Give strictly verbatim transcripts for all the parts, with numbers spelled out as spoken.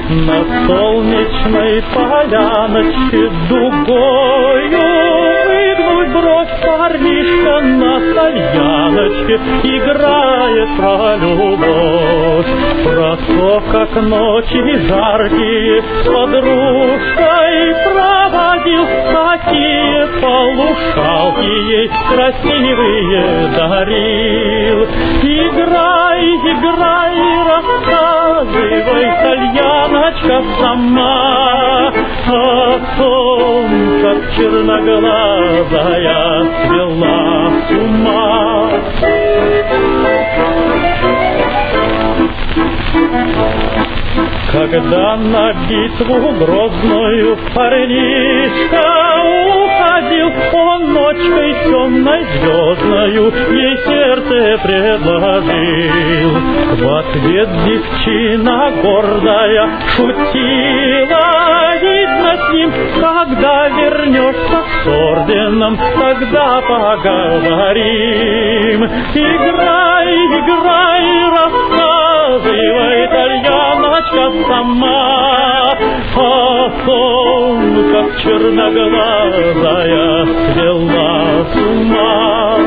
На солнечной поляночке дугою выгнуть бровь парнишка на тальяночке играет про любовь, про то, как ночи жаркие с подружкой проводил, какие полушалки ей красивые дарил. Играй, играй, рассказывай, тальяночка, сама о том, как черноглазая свела с ума. Когда на битву грозную парнишка уходил, он ночкой темной звездною ей сердце предложил. В ответ девчина гордая шутила: видно с ним, когда вернешься с орденом, тогда поговорим. Играй, играй, рассказывай, тальяночка, сама о том, как черноглазая свела с ума.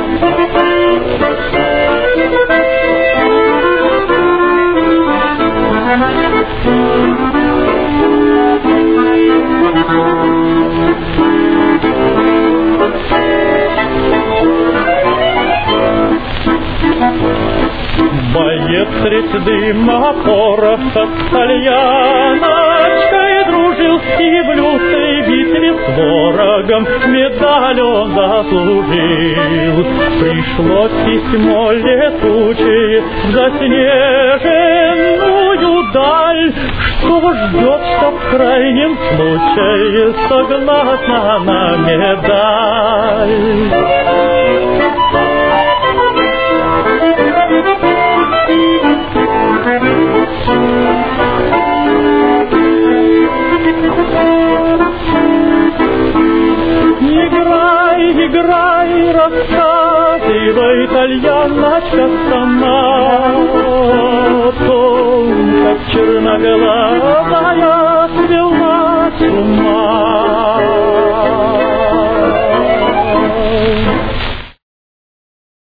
Боец средь дыма пороха с тальяночкой дружил, и в лютой битве с ворогом медаль он заслужил. Пришло письмо летучее в заснеженную даль, что ждет, что в крайнем случае согласна на медаль. Играй, играй, рассказывай, тальяночка, сама о том, как черноглазая